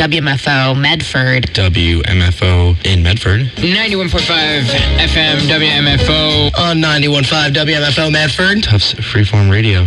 WMFO Medford. WMFO in Medford. 91.5 FM WMFO. On 91.5 WMFO Medford. Tufts Freeform Radio.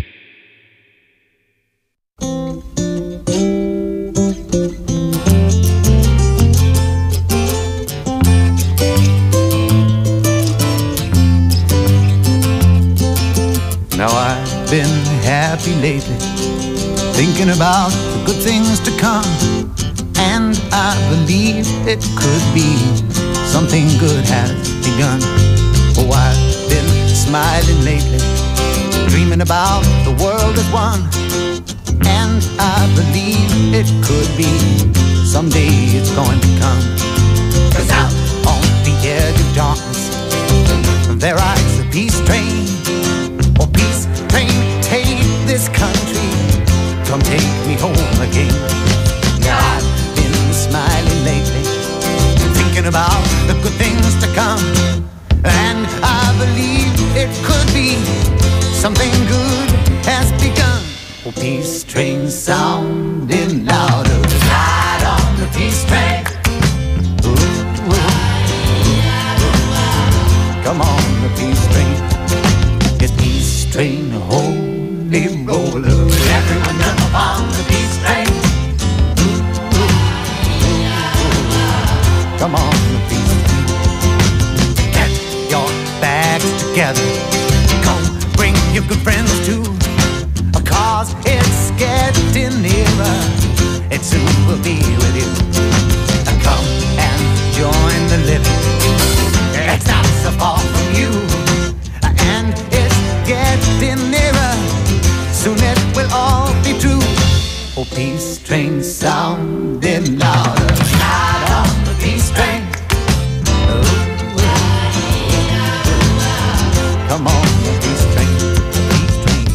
Now I've been happy lately, thinking about the good things to come, and I believe it could be something good has begun. Oh, I've been smiling lately, dreaming about the world as one, and I believe it could be someday it's going to come. 'Cause out on the edge of darkness there rides a peace train. Oh, peace train, take this country, come take me home again. Now I've been smiling lately, thinking about the good things to come, and I believe it could be something good has begun. Oh, peace train sounding louder, ride on the peace train. Ooh, ooh, ooh. Come on, the peace train. It's peace train, holy roller. Everyone jump on the peace train. Ooh, ooh, ooh, ooh. Come on, the peace train. Get your bags together. Come, bring your good friends too. 'Cause it's getting nearer. It soon will be with you. Come and join the living. It's not so far from you. And it's getting nearer. Soon it will all be true. Oh, peace train sounding louder. Ride on the peace train. Ooh, ooh, ooh. Come on, the peace train. Peace train.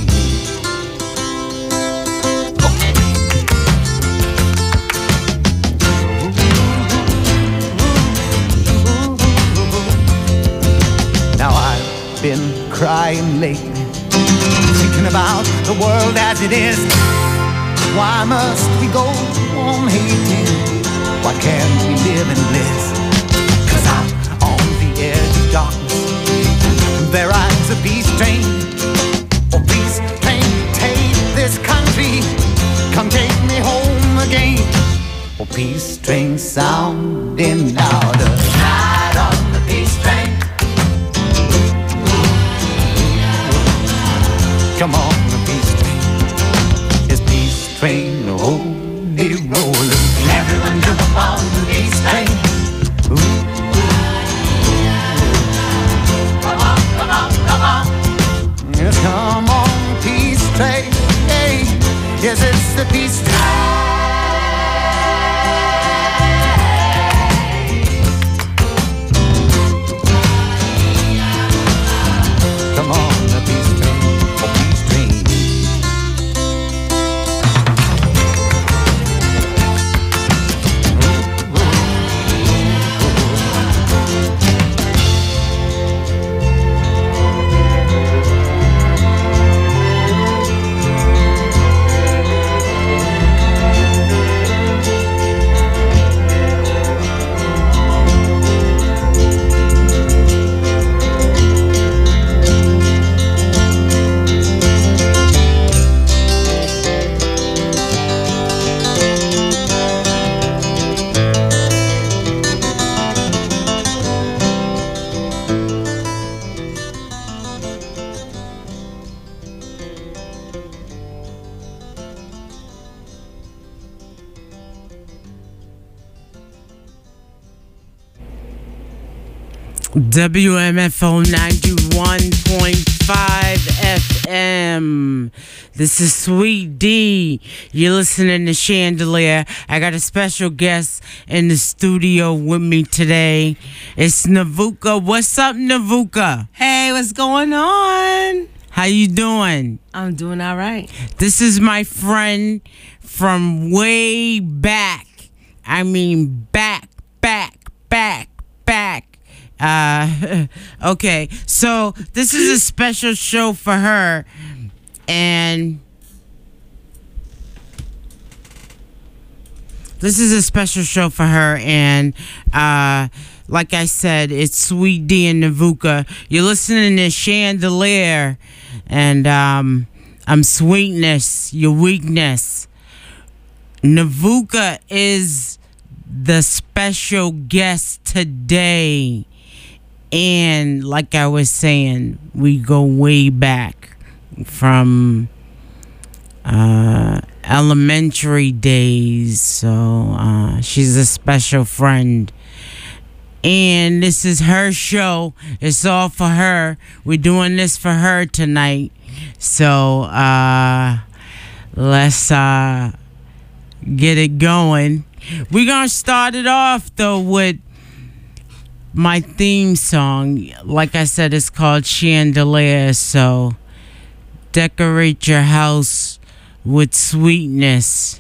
Now I've been crying lately, thinking about the world as it is. Why must we go on hating? Why can't we live in bliss? 'Cause out on the edge of darkness there rides a peace train. Oh, peace train, take this country, come take me home again. Oh, peace train sounding louder, ride on the peace train. Come on, the peace train. It's peace train, holy roller. Everyone jump up on the peace train. Ooh, ooh, ooh. Come on, come on, come on. Yes, come on, peace train. Hey, yes, it's the peace train. Come on, the peace train. WMFO 91.5 FM. This is Sweet D. You're listening to Chandelier. I got a special guest in the studio with me today. It's Navuka. What's up, Navuka? Hey, what's going on? How you doing? I'm doing all right. This is my friend from way back. I mean back. Okay, so this is a special show for her, and this is a special show for her, and like I said, it's Sweet D and Navuka. You're listening to Chandelier, and I'm Sweetness, your weakness. Navuka is the special guest today. And like I was saying, we go way back from elementary days. So she's a special friend. And this is her show. It's all for her. We're doing this for her tonight. So let's get it going. We're going to start it off, though, with my theme song. Like I said, it's called Chandelier. So decorate your house with sweetness.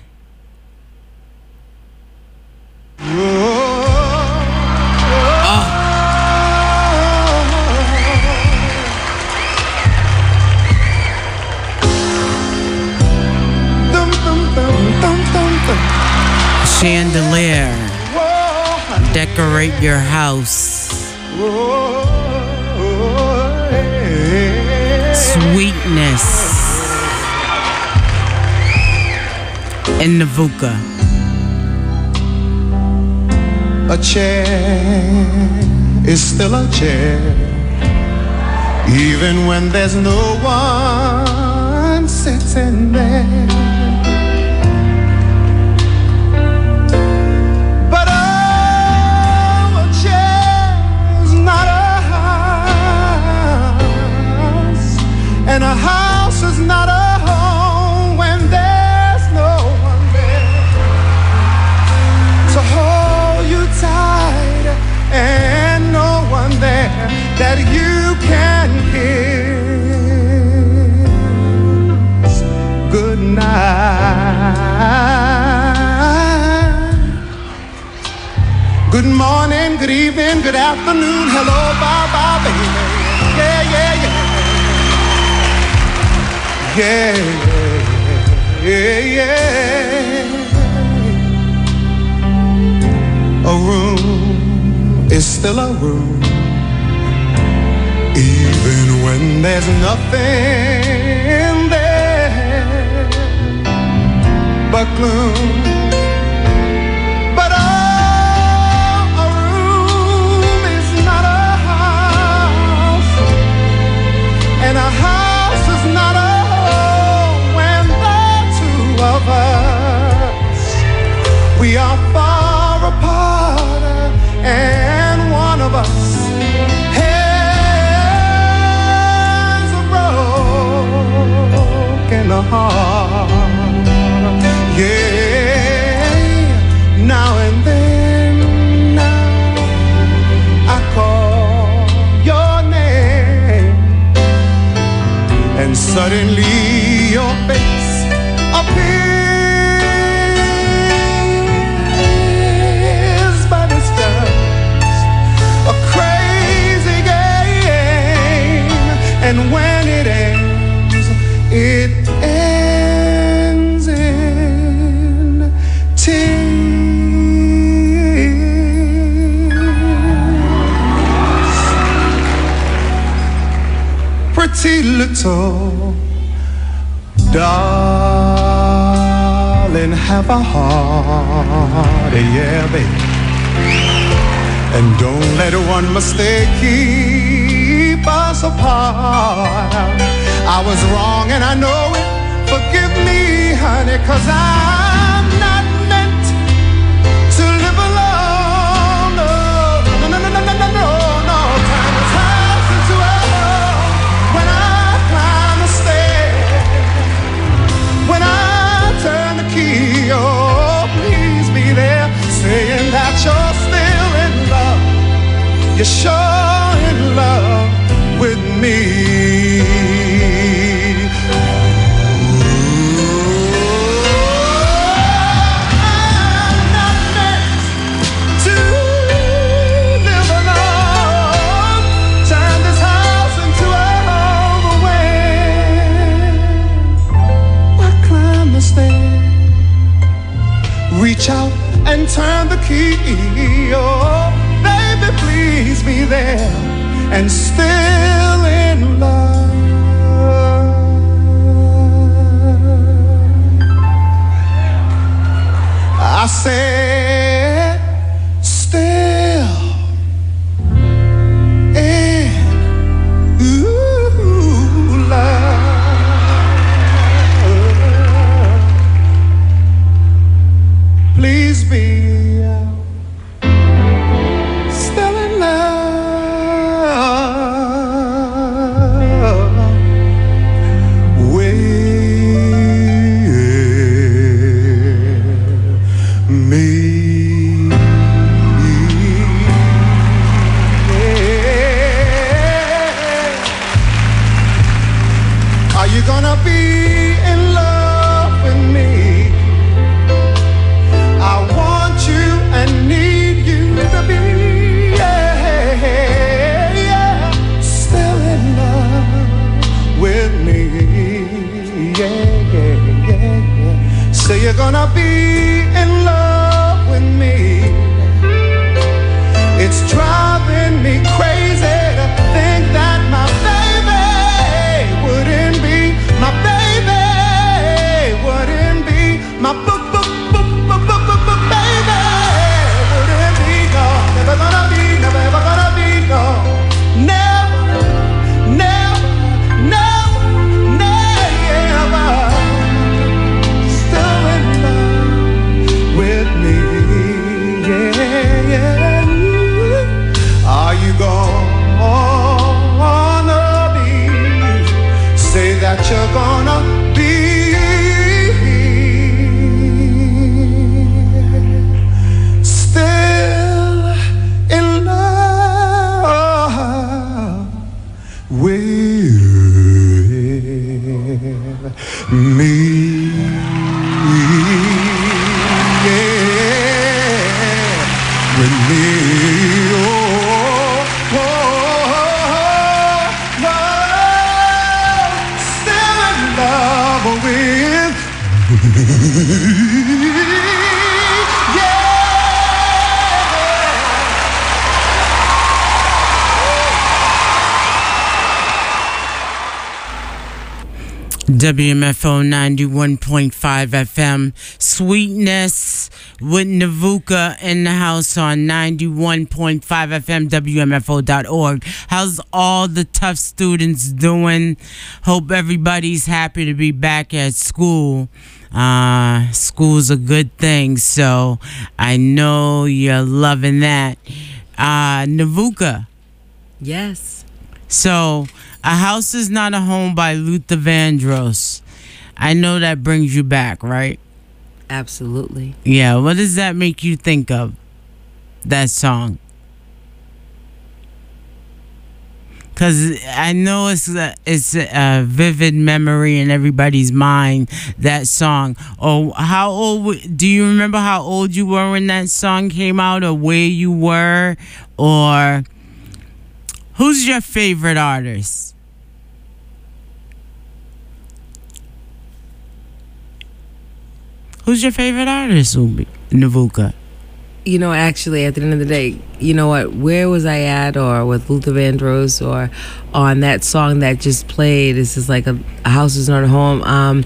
Chandelier, decorate your house. Sweetness in Navuka. A chair is still a chair, even when there's no one sitting there. And a house is not a home when there's no one there to hold you tight, and no one there that you can kiss good night. Good morning, good evening, good afternoon, hello, bye-bye, baby. Yeah, yeah, yeah. Yeah, yeah, yeah. A room is still a room, even when there's nothing there but gloom. But a room is not a house, and a house is not a of us. We are far apart, and one of us has a broken heart. Yeah, now and then, now I call your name, and suddenly your face appears, but it's just a crazy game, and when it ends in tears. Pretty little darling, have a heart, yeah, baby. And don't let one mistake keep us apart. I was wrong and I know it. Forgive me, honey, 'cause I'm not meant to live alone. No, no, no, no, no, no, no, no. Time is house into a hole when I climb the stairs. When I turn the key, oh, please be there, saying that you're still in love. You're sure in love with me. I'm not meant to live alone. Turn this house into a home away. I climb the stairs, reach out and still in love. I said still in love. Please be still in love with me. Are you gonna be in love with me? I want you and need you to be, still in love with me. So you're gonna be in love with me. It's driving me crazy to think that my baby wouldn't be my baby, wouldn't be my baby, wouldn't be gone. Never gonna be, never ever gonna be gone. Never, never, never, never. Still in love with me, Are you gonna be? Say that you're gonna be still in love with me. With me, still in love with WMFO 91.5 FM. Sweetness with Navuka in the house on 91.5 FM, WMFO.org. How's all the tough students doing? Hope everybody's happy to be back at school. School's a good thing, so I know you're loving that. Navuka. Yes. So, A House Is Not a Home by Luther Vandross. I know that brings you back, right? Absolutely. Yeah, what does that make you think of, that song? Because I know it's a vivid memory in everybody's mind, that song. Oh, how old, do you remember how old you were when that song came out, or where you were, or who's your favorite artist? Who's your favorite artist, Navuka? You know, actually, at the end of the day, you know what? Where was I at, or with Luther Vandross, or on that song that just played? This is like a House Is Not a Home.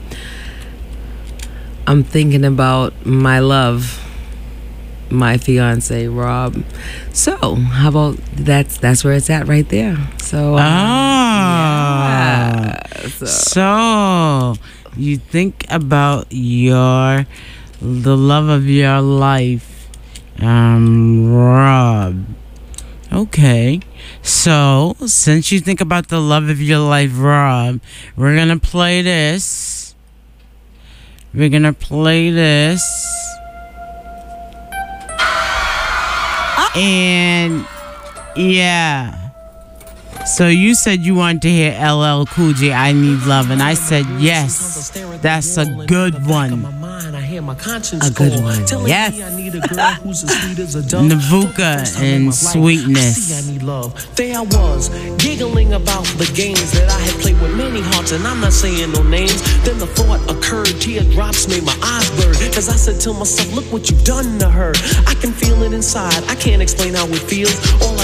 I'm thinking about my love, my fiance Rob. So how about that's where it's at right there. So yeah. So you think about the love of your life, Rob. Okay, so since you think about the love of your life, Rob, we're gonna play this. And yeah. So you said you wanted to hear LL Cool J, I Need Love, and I said yes, that's a good one. A good one, yes. Navuka and Sweetness. There I was, giggling about the games that I had played with many hearts, and I'm not saying no names. Then the thought occurred, teardrops made my eyes burn, cause I said to myself, look what you've done to her. I can feel it inside, I can't explain how it feels. All I know is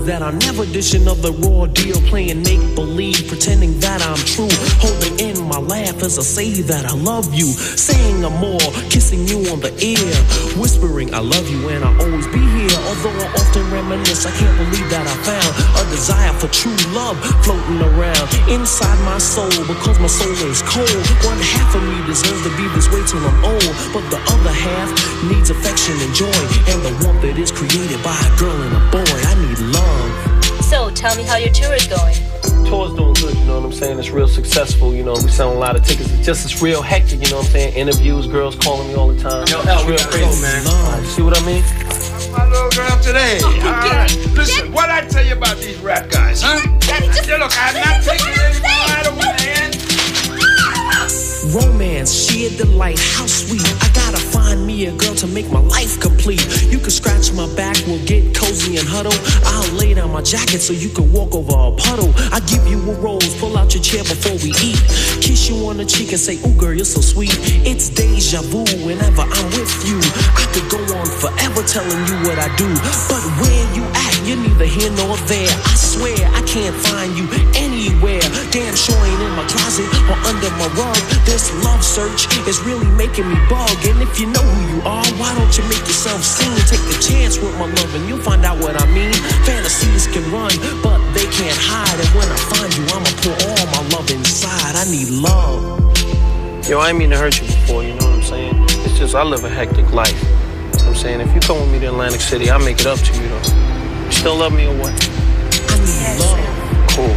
that I never dish another raw deal, playing make-believe, pretending that I'm true, holding in my laugh as I say that I love you, saying I'm more, kissing you on the ear, whispering I love you and I'll always be here. Although I often reminisce, I can't believe that I found a desire for true love floating around inside my soul, because my soul is cold. One half of me deserves to be this way till I'm old, but the other half needs affection and joy, and the warmth that is created by a girl and a boy. I need love. So, tell me how your tour is going. Tour's doing good, you know what I'm saying? It's real successful, you know. We selling a lot of tickets. It's real hectic, you know what I'm saying? Interviews, girls calling me all the time. Yo, L, we gotta go, man. You see what I mean? My little girl today. All right. Listen, what I tell you about these rap guys, huh? Yeah, look, I'm not taking it anymore out of my hand. Romance, sheer delight, how sweet. I gotta find me a girl to make my life complete. You can scratch my back, we'll get cozy and huddle. I'll lay down my jacket so you can walk over a puddle. I give you a rose, pull out your chair before we eat. Kiss you on the cheek and say, ooh girl, you're so sweet. It's deja vu whenever I'm with you. I could go on forever telling you what I do, but where you at, you're neither here nor there. I swear I can't find you anywhere. Damn sure ain't in my closet or under my rug. This love search is really making me bug. And if you know who you are, why don't you make yourself seen? Take a chance with my love and you'll find out what I mean. Fantasies can run, but they can't hide. And when I find you, I'ma pour all my love inside. I need love. Yo, I ain't mean to hurt you before, you know what I'm saying? It's just I live a hectic life. You know what I'm saying? If you come with me to Atlantic City, I'll make it up to you though. You still love me or what? I need love. Cool.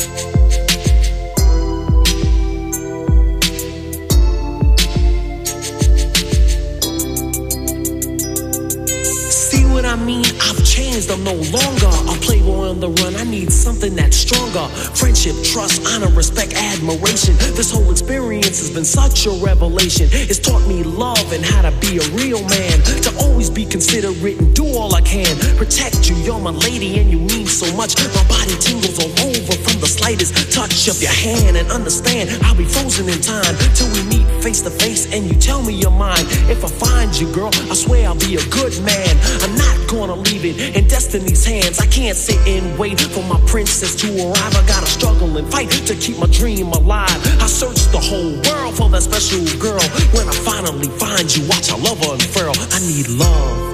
I mean, I've changed, I'm no longer a playboy on the run. I need something that's stronger. Friendship, trust, honor, respect, admiration. This whole experience has been such a revelation. It's taught me love and how to be a real man. To always be considerate and do all I can. Protect you, you're my lady and you mean so much. My body tingles all over from the slightest touch of your hand. And understand, I'll be frozen in time till we meet face to face and you tell me you're mine. If I find you, girl, I swear I'll be a good man. I'm not gonna leave it in destiny's hands. I can't sit and wait for my princess to arrive. I gotta struggle and fight to keep my dream alive. I search the whole world for that special girl. When I finally find you, watch I love her unfurl. I need love.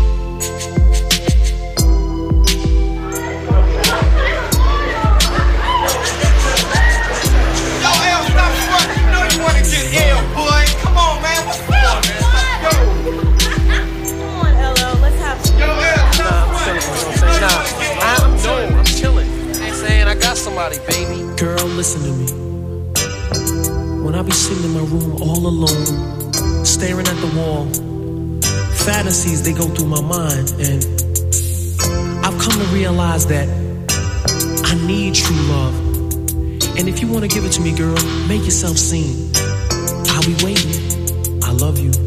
Somebody, baby. Girl, listen to me. When I be sitting in my room all alone, staring at the wall, fantasies, they go through my mind. And I've come to realize that I need true love. And if you want to give it to me, girl, make yourself seen. I'll be waiting. I love you.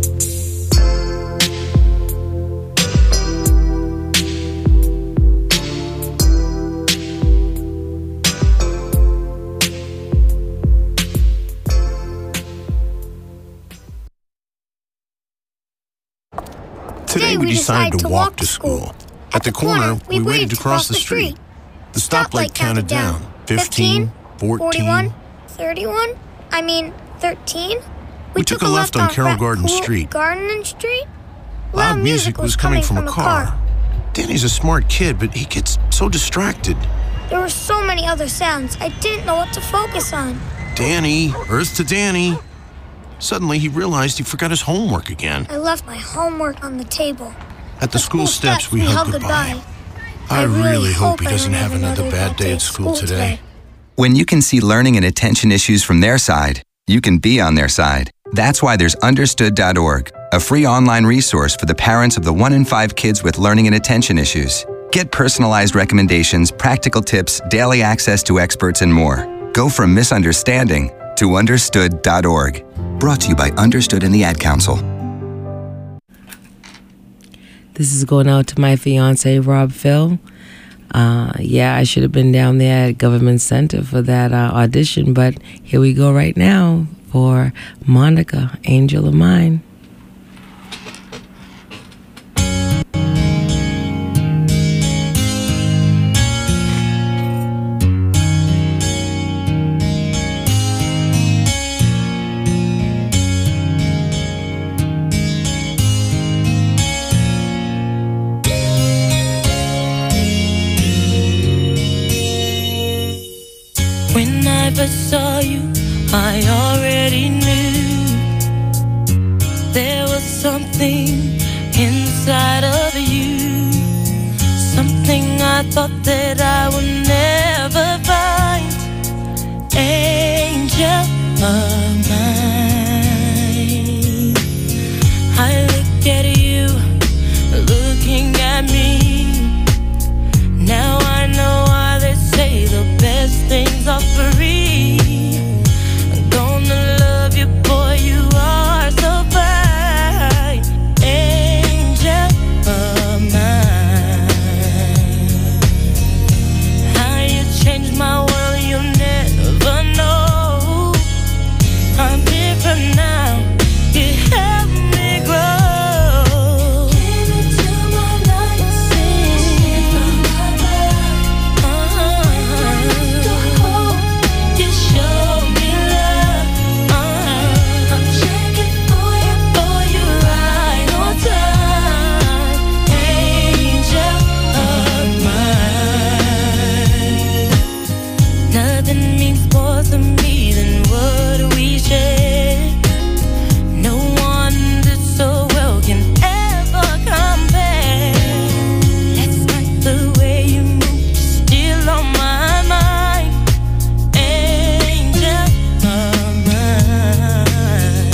Today we decided to walk to school. At the corner, we waited to cross the street. The stoplight counted down. 15, 14, 31, 13. We took a left on Carroll Garden Street. Garden Street? Loud music was coming from a car. Danny's a smart kid, but he gets so distracted. There were so many other sounds, I didn't know what to focus on. Danny, Earth to Danny. Suddenly, he realized he forgot his homework again. I left my homework on the table. At the school steps, we hugged goodbye. I really hope he doesn't have another bad day at school today. When you can see learning and attention issues from their side, you can be on their side. That's why there's Understood.org, a free online resource for the parents of the 1 in 5 kids with learning and attention issues. Get personalized recommendations, practical tips, daily access to experts, and more. Go from misunderstanding to Understood.org. Brought to you by Understood and the Ad Council. This is going out to my fiance, Rob Phil. I should have been down there at Government Center for that audition, but here we go right now for Monica, Angel of Mine. first saw you, I already knew there was something inside of you, something I thought that I would never find. Angel of mine, I look at you, looking at me. Now I know why they say the best things are free. I'm gonna love you, boy, you are so fine. Angel of mine, how you changed my world, you'll never know. I'm different now, you help me grow. Give it to my life, you show me love. I'm checking for you, boy, you're right on time. Angel of mine, nothing means more to me than what we share. No one did so well can ever compare. That's like the way you move, still on my mind. Angel of mine,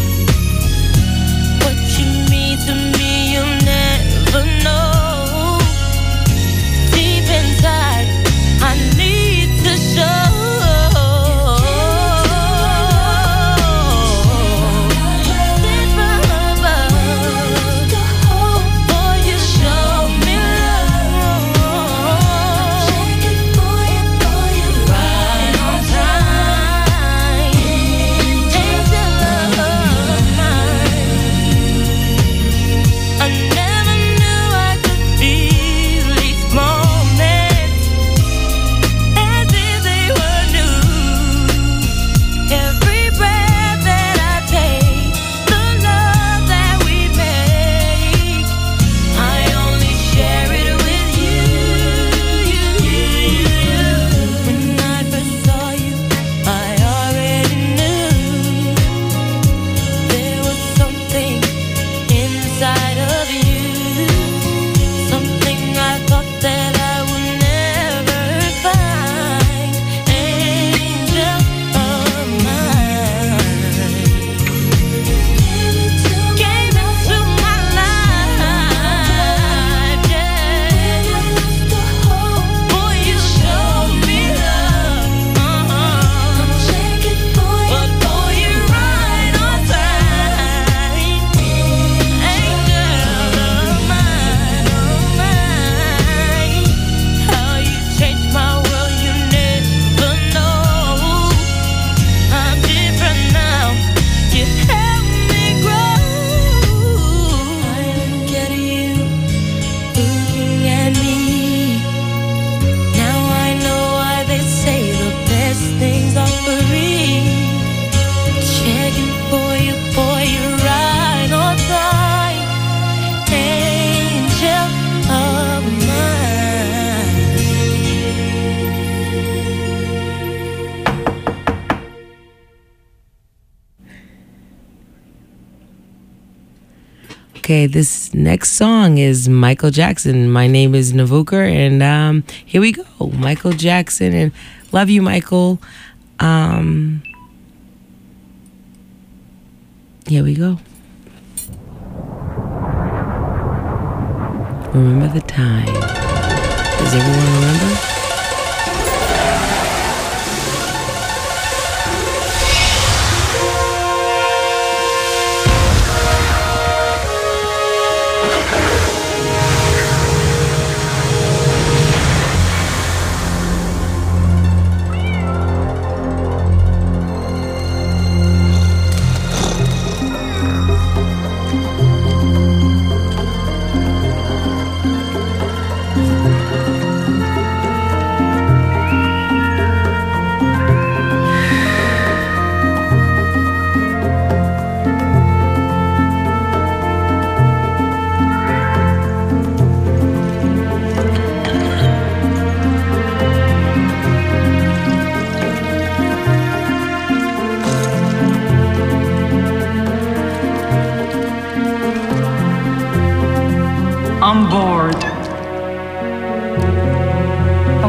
what you mean to me, you'll never know. Deep inside, I need to show. Boy, you show me love. Right on time. Angel of mine, I never knew I could feel these moments as if they were new. Every breath that I take, the love that we make, I only share it with you. When I first saw you, I already knew there was something inside of you, something I thought that I would never find. Angel of mine, came into my life, yeah. Boy, you showed me love. I'm checking for you, but boy, you're right on time. Angel of mine, how you changed my world, you never know. I'm different now, you help me grow. I look at you, looking at me. Now I know why they say the best things are free. Checking for you, boy, you're right on time. Angel of mine. Okay, this next song is Michael Jackson. My name is Navuka, and here we go. Michael Jackson, and love you, Michael. Here we go. Remember the time. Does everyone remember?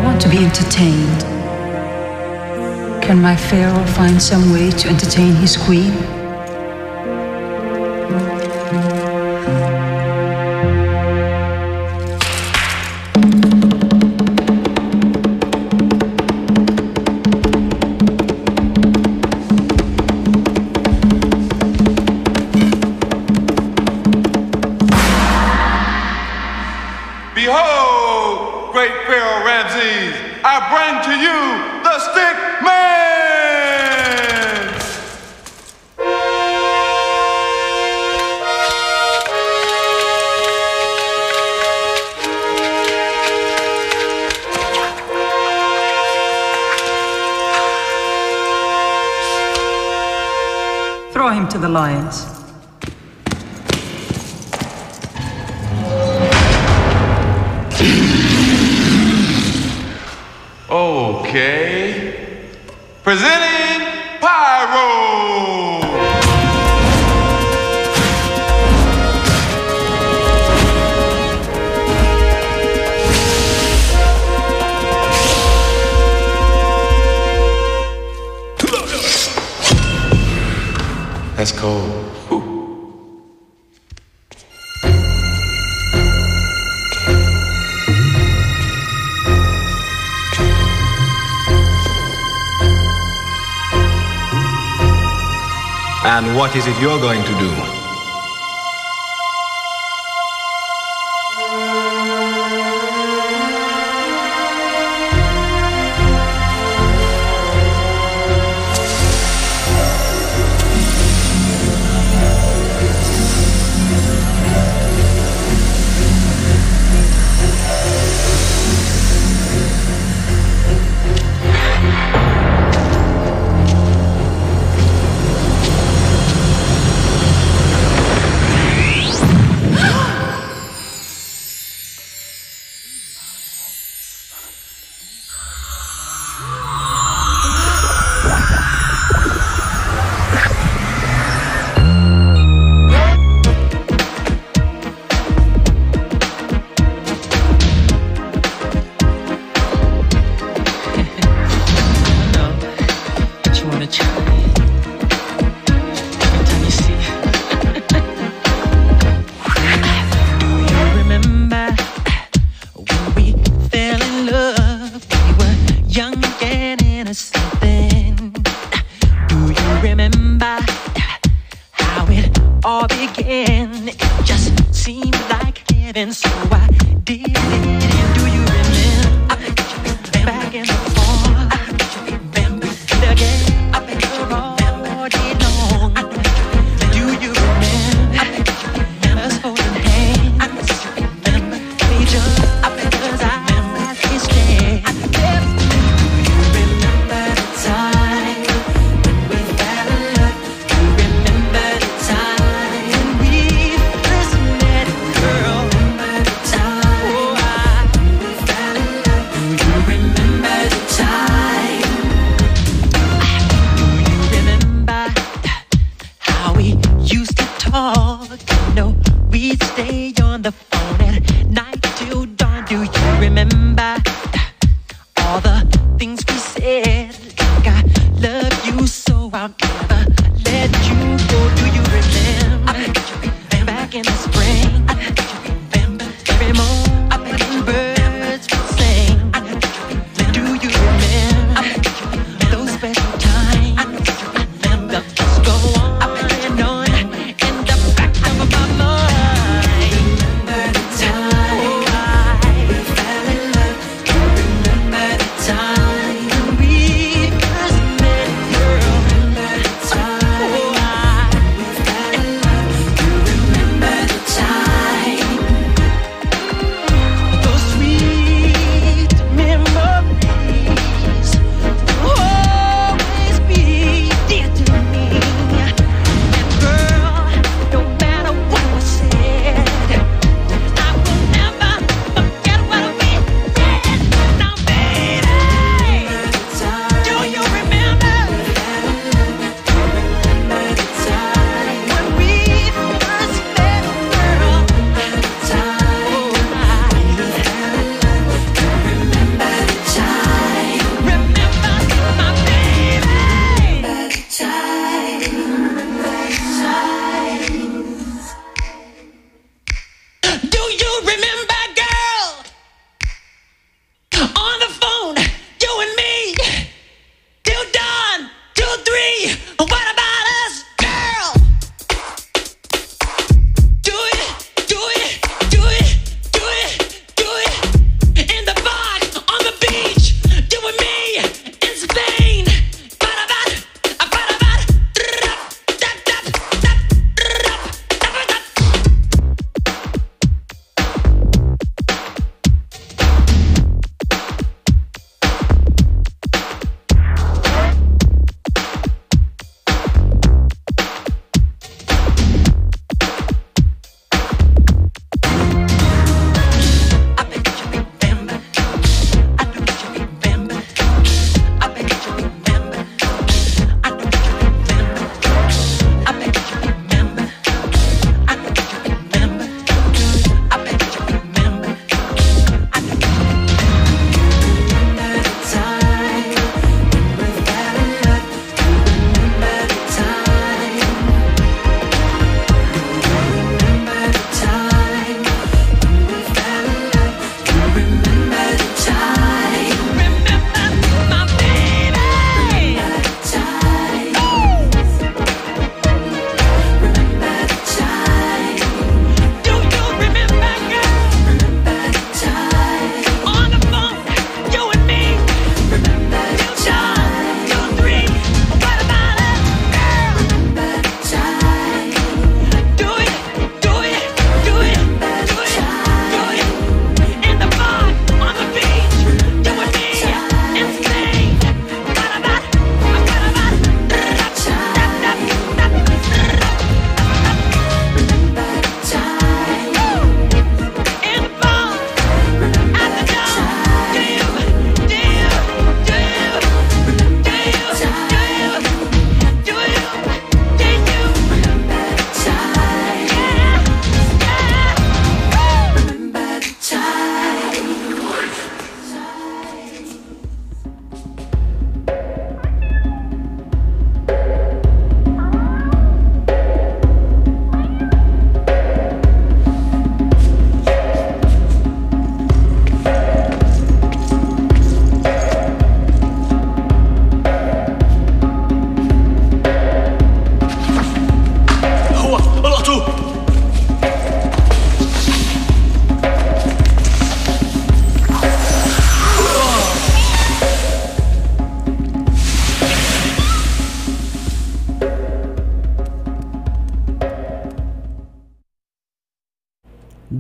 want to be entertained. Can my pharaoh find some way to entertain his queen? Behold, great Pharaoh Ramses, I bring to you the Stick Man! Throw him to the lions. Okay. Presenting Pyro! That's cold. And what is it you're going to do?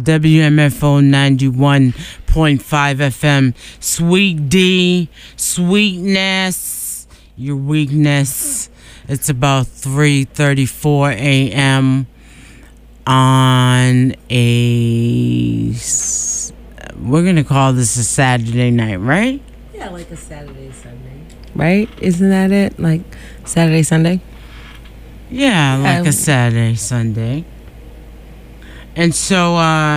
WMFO 91.5 FM. Sweet D, sweetness, your weakness. It's about 3:34 a.m. on we're going to call this a Saturday night, right? Yeah, like a Saturday, Sunday. Right? Isn't that it? Like Saturday, Sunday? Yeah, like a Saturday, Sunday. And so,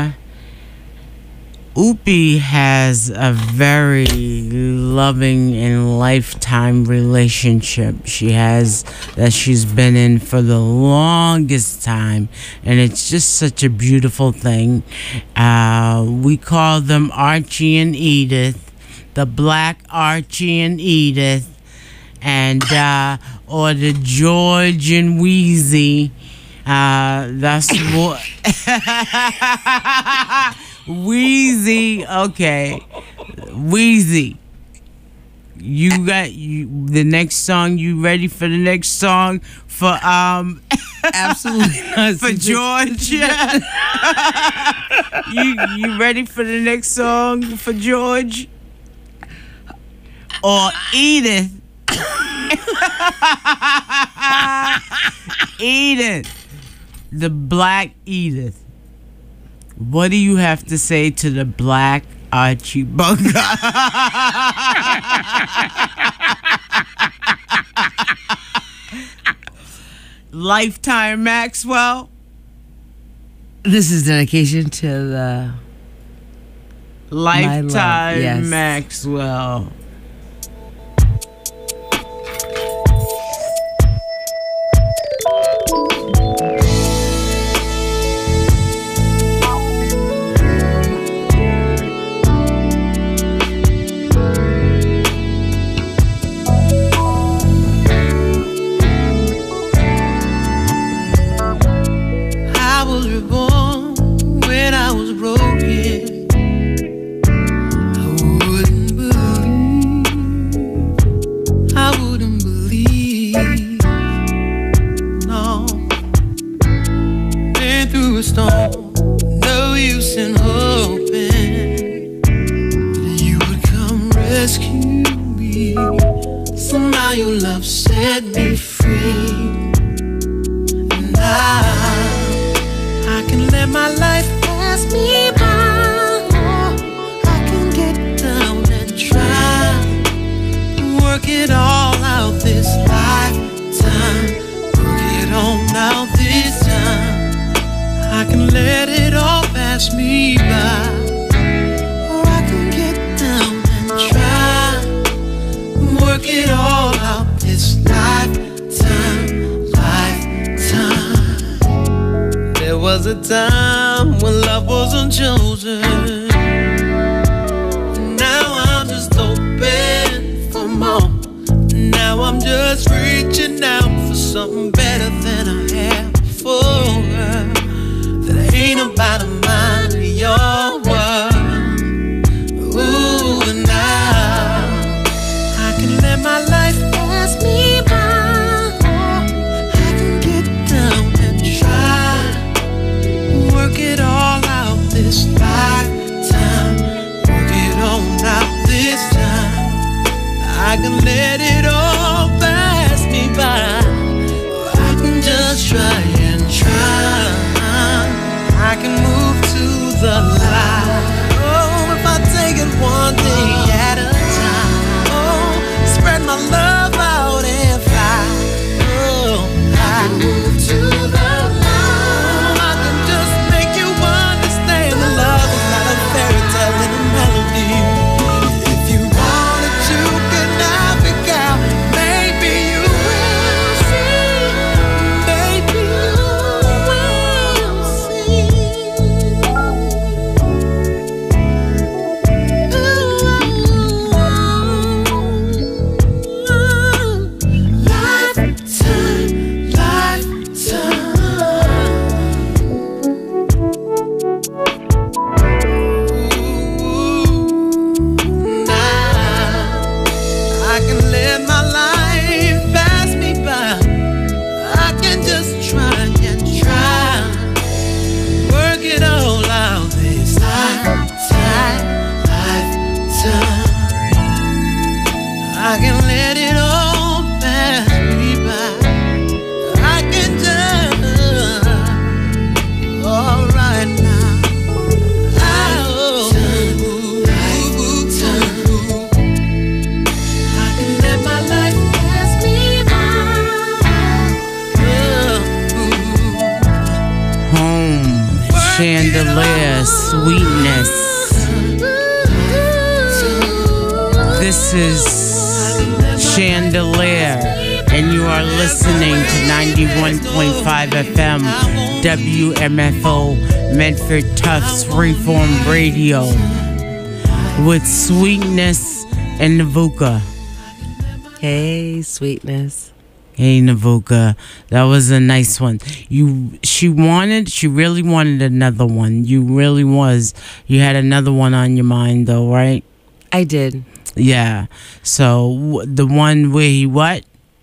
Upi has a very loving and lifetime relationship she's been in for the longest time, and it's just such a beautiful thing. We call them Archie and Edith, the Black Archie and Edith, and or the George and Wheezy. That's what. Wheezy, okay. Wheezy. You got the next song. You ready for the next song for absolutely not. For George? you ready for the next song for George? Or Edith? Edith. The Black Edith. What do you have to say to the Black Archie Bunker? Lifetime Maxwell. This is dedication to the Lifetime Maxwell. If you wanted to, could navigate. I can let it all pass me by. I can just all right now. I can let my life pass me by. Home, Chandelier, Sweetness. This is Chandelier, and you are listening to 91.5 FM WMFO Medford Tufts Reform Radio with Sweetness and Navuka. Hey, Sweetness. Hey, Navuka. That was a nice one. She really wanted another one. You had another one on your mind though, right? I did. Yeah. So the one where he what?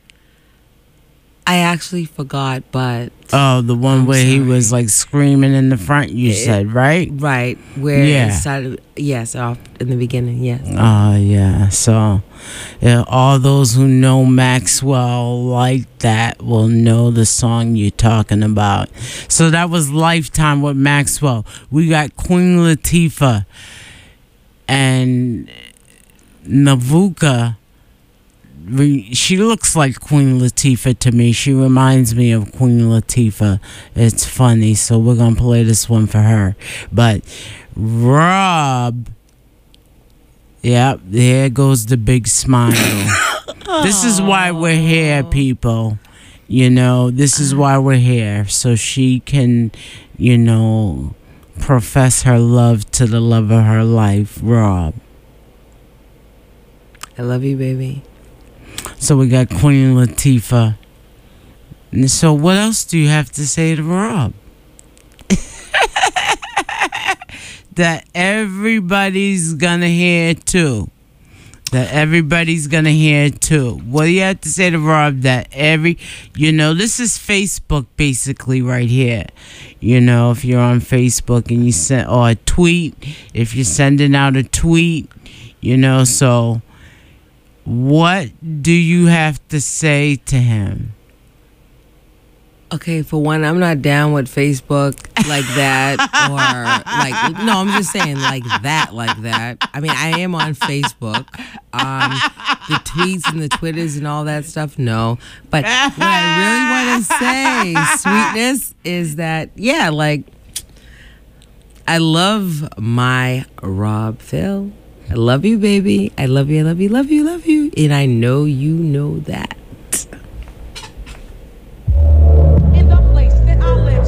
I actually forgot, but... Oh, the one where he was like screaming in the front, you said, right? Right. Where it started, yes, off in the beginning, yes. Oh, yeah. So, all those who know Maxwell like that will know the song you're talking about. So that was Lifetime with Maxwell. We got Queen Latifah and Navuka. She looks like Queen Latifah to me. She reminds me of Queen Latifah. It's funny, so we're gonna play this one for her. But Rob, yep, there goes the big smile. This is why we're here, people. You know, this is why we're here, so she can, you know, profess her love to the love of her life, Rob. I love you, baby. So we got Queen Latifah. And so what else do you have to say to Rob? That everybody's gonna hear too. What do you have to say to Rob that this is Facebook basically right here. You know, if you're on Facebook and you send, or a tweet, if you're sending out a tweet, you know, so what do you have to say to him? Okay, for one, I'm not down with Facebook like that, or no, I'm just saying like that. I mean, I am on Facebook. The tweets and the Twitters and all that stuff, no. But what I really want to say, Sweetness, is that, yeah, like, I love my Rob Phil. I love you, baby. I love you, I love you, love you, love you. And I know you know that. In the place that I live,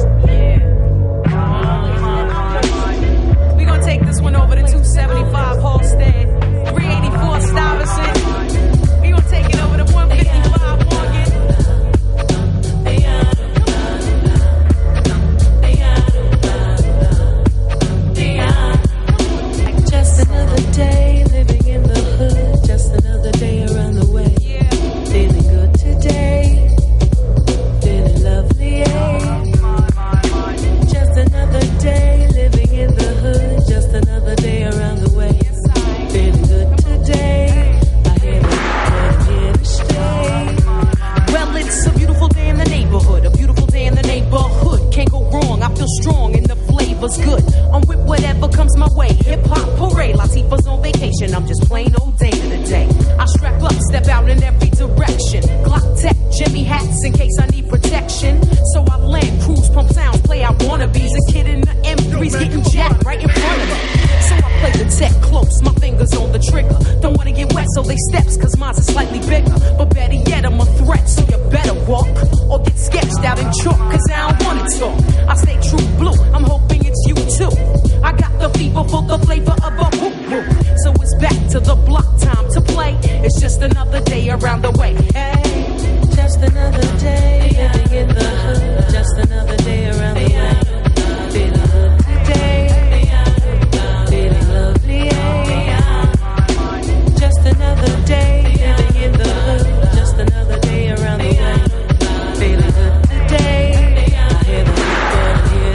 we gonna take this one over to 275 Halstead, 384 Stuyvesant. We gonna take it over to 155 Morgan. Just another day living in the hood, just another day around the way. Feeling good today, feeling lovely, just another day living in the hood, just another day around the way. Feeling good today, I hear the I'm here to stay. Well, it's a beautiful day in the neighborhood, a beautiful day in the neighborhood. Can't go wrong, I feel strong and the flavor's good. I'm with whatever comes my way. Hip-hop parade, Latifah's on vacation. I'm just plain old day to the day. I strap up, step out in every direction. Glock tech, Jimmy hats in case I need protection. So I land, cruise, pump sounds, play out wannabes. A kid in the M3's getting jacked right in front of me. So I play the tech close, my fingers on the trigger. Don't wanna get wet, so they steps, cause mine's are slightly bigger. But better yet, I'm a threat, so you better walk or get sketched out in chalk, cause I don't wanna talk. I stay true blue, I'm hoping it's you too. I got the fever for the flavor of a whoop whoop. So it's back to the block, time to play. It's just another day around the way. Hey, just another day living in the hood. Just another day around the way. Feeling good today, feeling lovely. Just another day living in the hood. Just another day around the way. Feeling good today. I hear the people here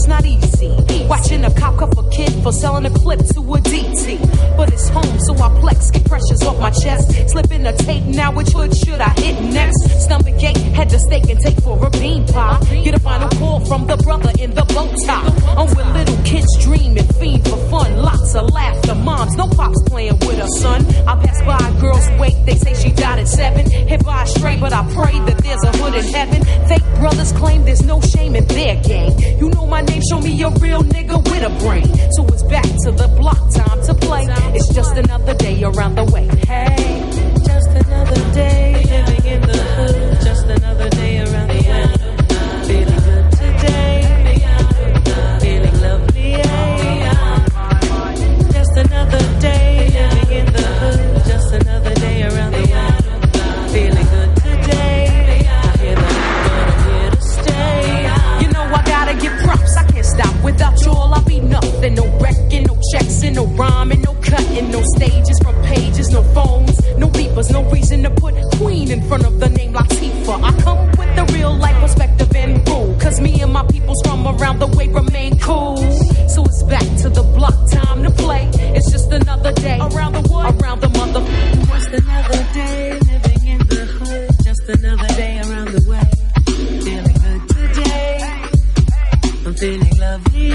it's not easy. Watching a cop cuff a kid for selling a clip to a DT. But it's home, so I flex, get pressures off my chest. Slipping a tape, now which hood should I hit next? Stomach ache, head to steak and take for a bean pie. Get a final call from the brother in the bow tie. I'm with little kids dreaming, fiend for fun. Lots of laughter, moms, no pops playing with her son. I pass by a girl's wake, they say she died at 7. Hit by a stray, but I pray that there's a hood in heaven. Fake brothers claim there's no shame in their game. You know my name, show me a real nigga with a brain. So it's back to the block, time to play. It's just another day around the way. Hey, just another day living in the hood. Just another day around the way. Feeling good today. Feeling lovely. Just another day living in the hood. Just another day around the way. Feeling good today. I hear the but I'm here to stay. You know I gotta give props. I can't stop. Without y'all I'll be nothing. No wrecking, no checks, and no rhyming, no cutting, no stages from pages, no phones, no beepers, no reason to put Queen in front of the name Latifah. I come with the real life perspective and rule. Cause me and my peoples from around the way remain cool. So it's back to the block, time to play. It's just another day around the what? Around the mother. Just another day living in the hood. Just another day around the way. Feeling good today. I'm feeling lovely.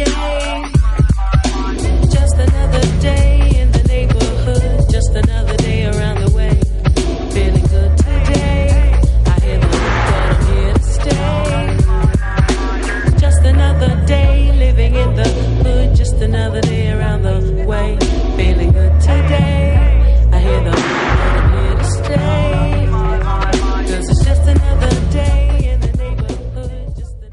Just another day in the neighborhood. Just another day around the way. Feeling good today. I hear the but I'm here to stay. Just another day living in the hood. Just another day around the way. Feeling good today. I hear the but I'm here to stay. Cause it's just another day in the neighborhood. Just another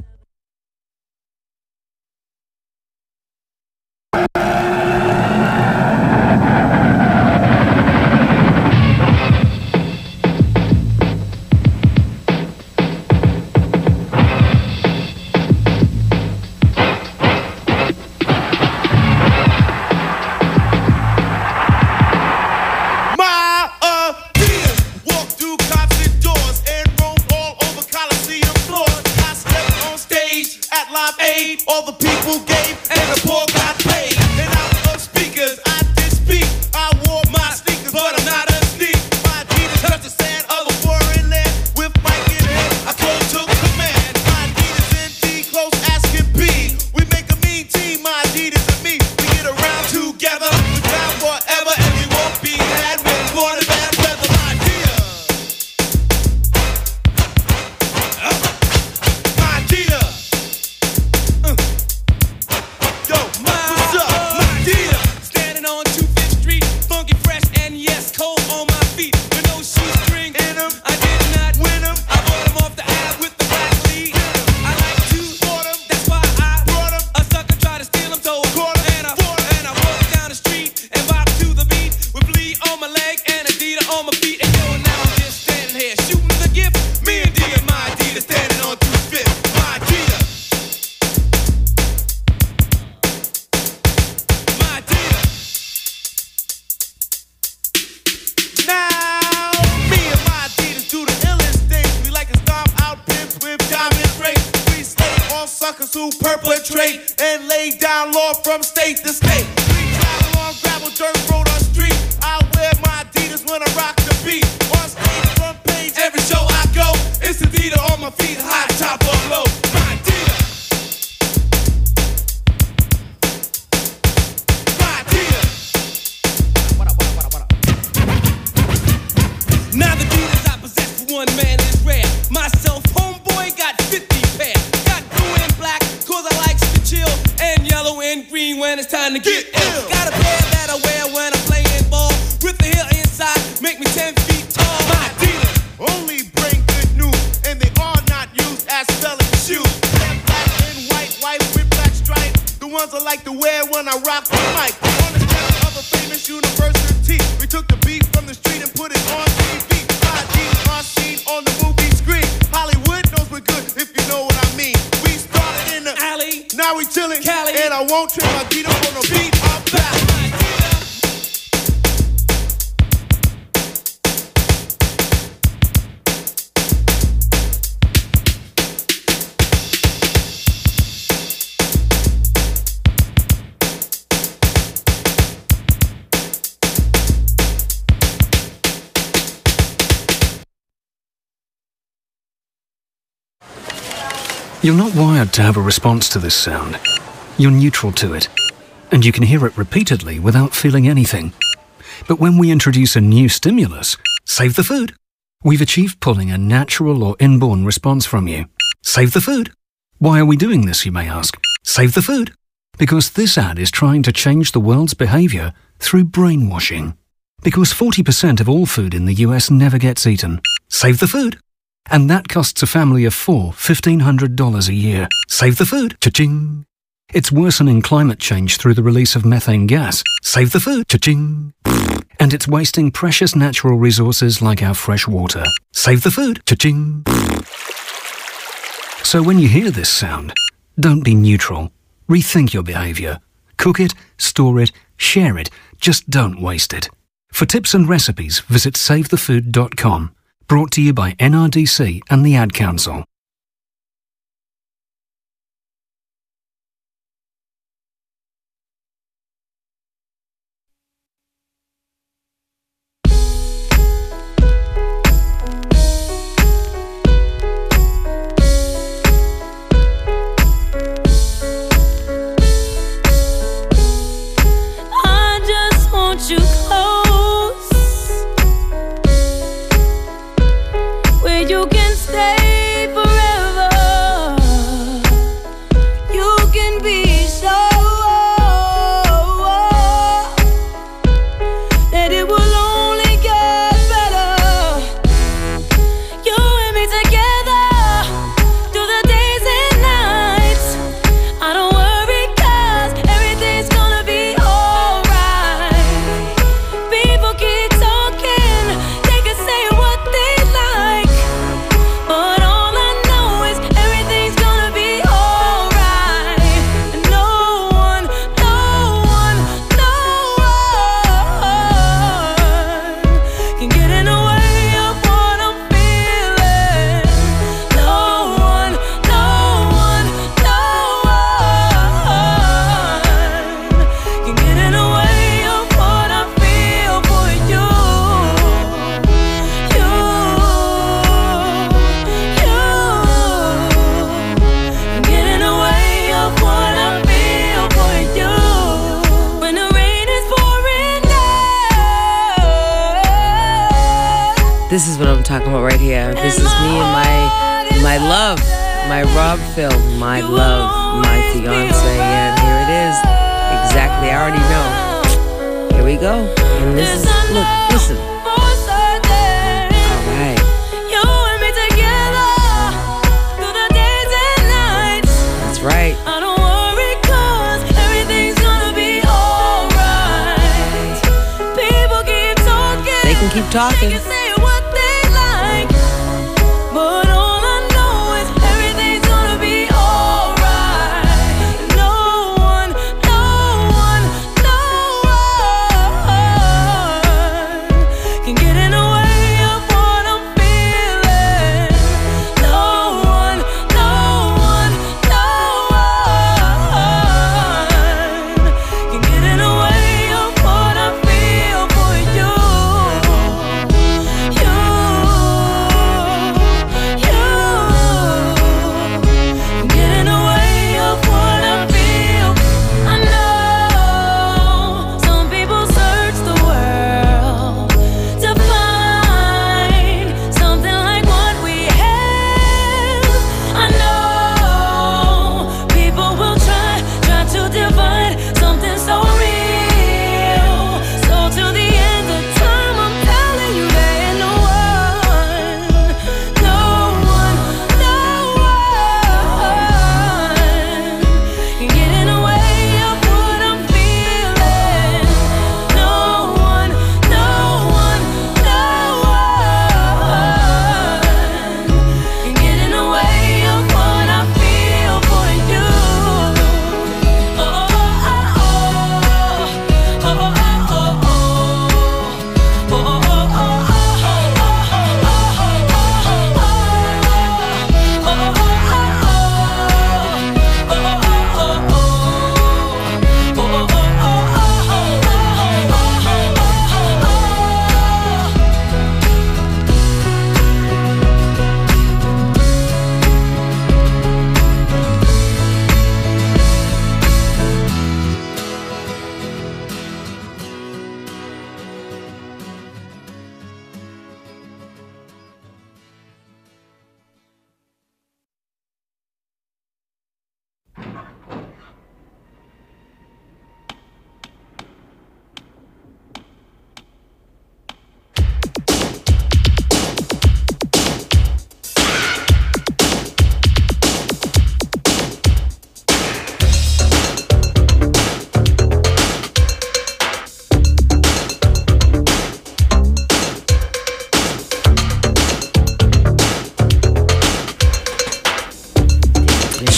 all the people gave and the poor got paid. And out of speakers, I did speak. I wore my sneakers, but I'm not a sneak. My Adidas touched the sand of a foreign land. With Mike in hand, I close took command. My Adidas indeed, close as can be. We make a mean team, my Adidas and me. We get around together, we down forever, and we won't be had when born in bad weather. My Adidas. My Adidas. Who perpetrate and lay down law from state to state. We travel on gravel, dirt road, or street. I wear my Adidas when I rock the beat. On stage, front page, every show I go. It's Adidas on my feet, high top or low. My Adidas. My Adidas. Now the Adidas I possess for one man is rare. Myself, homeboy, got 50 pairs. Chill and yellow and green when it's time to get ill. Got a pair that I wear when I'm playing ball. With the heel inside, make me 10 feet tall. My Adidas only bring good news, and they are not used as selling shoes. They're black and white with black stripes. The ones I like to wear when I rock the mic. On the steps of a famous university, we took the beat from the street and put it on TV. My Adidas are seen on the movie screen. Hollywood knows we're good if you know what I mean. We started in the alley, now we chillin', Cali, and I won't trade my Adidas for no beat or back. You're not wired to have a response to this sound. You're neutral to it, and you can hear it repeatedly without feeling anything. But when we introduce a new stimulus, save the food, we've achieved pulling a natural or inborn response from you. Save the food. Why are we doing this, you may ask? Save the food. Because this ad is trying to change the world's behavior through brainwashing. Because 40% of all food in the US never gets eaten. Save the food. And that costs a family of 4 $1,500 a year. Save the food. Cha-ching. It's worsening climate change through the release of methane gas. Save the food. Cha-ching. And it's wasting precious natural resources like our fresh water. Save the food. Cha-ching. So when you hear this sound, don't be neutral. Rethink your behavior. Cook it, store it, share it. Just don't waste it. For tips and recipes, visit savethefood.com. Brought to you by NRDC and the Ad Council. I just want you close, where you can stay forever. You can be so that it will only get better. You and me together through the days and nights. I don't worry 'cause everything's gonna be alright. People keep talking, they can say what they like, but all I know is everything's gonna be alright. And no one can get in the way of what I'm feeling. No one can get in the way of what I feel for you. You can get in the way of what I feel for you. When the rain is pouring down. This is what I'm talking about right here. This is me and my love, my Rob Phil, my love, my fiance, and here it is. Exactly, I already know. Here we go. And this is, look, listen. All right. You and me together through the days and nights. That's right. I don't worry 'cause everything's gonna be alright. People keep talking, They can keep talking. they can say what they like, but all I know is everything's gonna be alright. No one can get in the way of what I'm feeling. No one can get in the way of what I feel for you.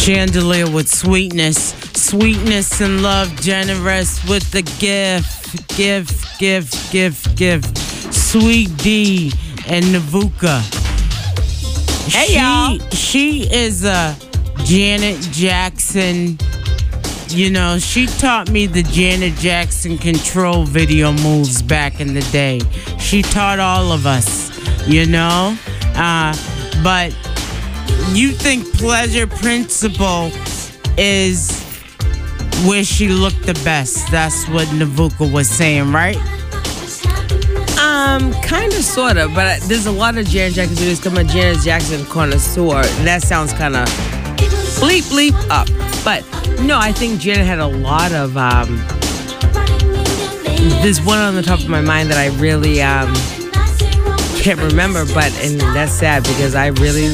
Chandelier with sweetness. Sweetness and love, generous with the gift. Sweet D and Navuka. Hey, y'all. She is a Janet Jackson. You know, she taught me the Janet Jackson control video moves back in the day. She taught all of us, you know? But you think Pleasure Principle is where she looked the best. That's what Navuka was saying, right? Kind of, sort of, but there's a lot of Janet Jackson videos coming. Janet Jackson connoisseur. That sounds kind of bleep up. But no, I think Janet had a lot of. There's one on the top of my mind that I really can't remember, and that's sad because I really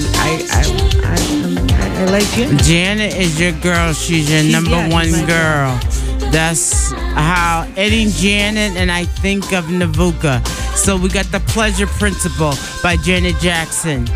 I like Janet. Janet is your girl. She's your number one girl. That's how Eddie Janet and I think of Navuka. So we got The Pleasure Principle by Janet Jackson.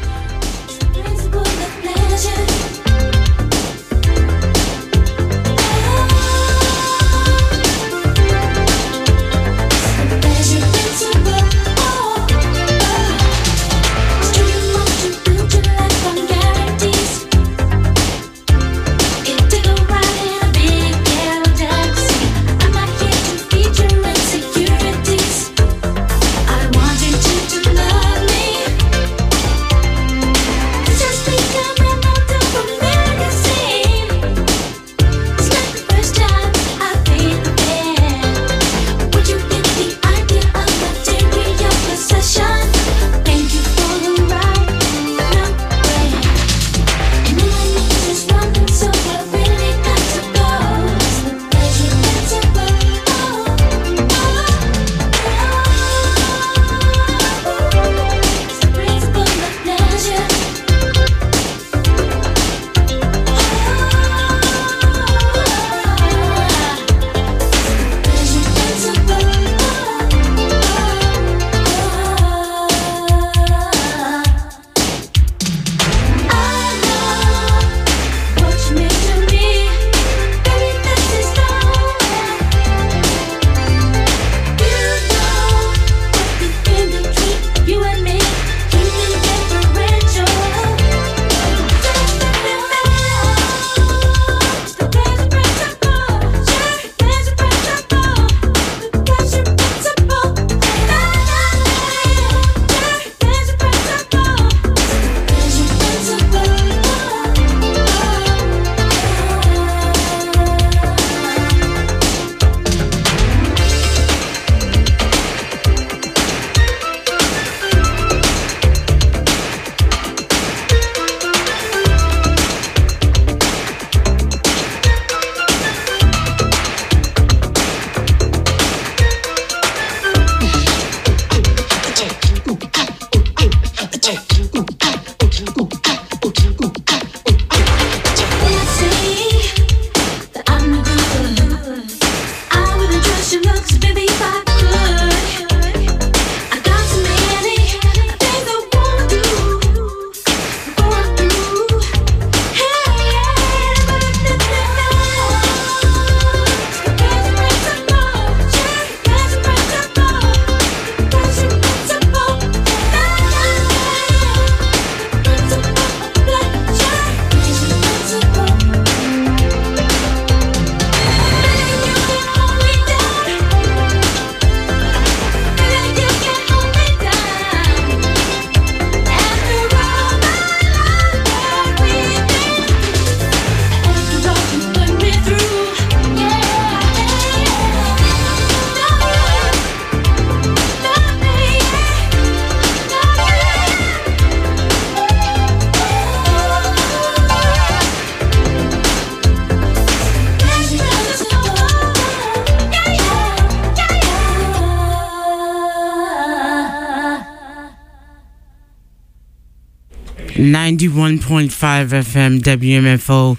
.5 FM WMFO.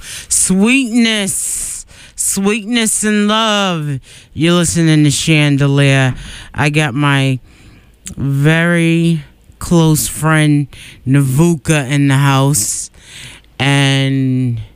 Sweetness and love. You're listening to Chandelier. I got my very close friend Navuka in the house, and